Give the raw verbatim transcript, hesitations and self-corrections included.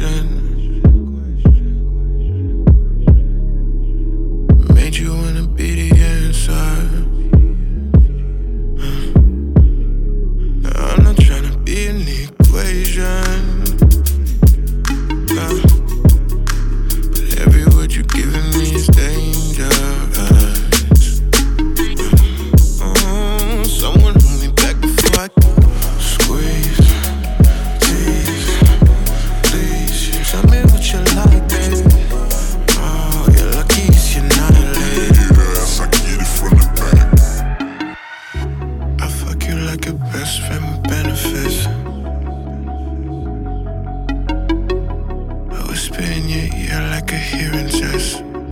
question. Made you wanna be the answer. I'm not tryna be an equation, no. But every word you're giving me is dangerous. Oh, someone hold me back before I squeeze, tease, please. Tell me what you like, baby. Oh, you're lucky if you're not a lady. Yes, I get it from the back. I fuck you like a best friend with benefits. I whisper in your ear like a hearing test.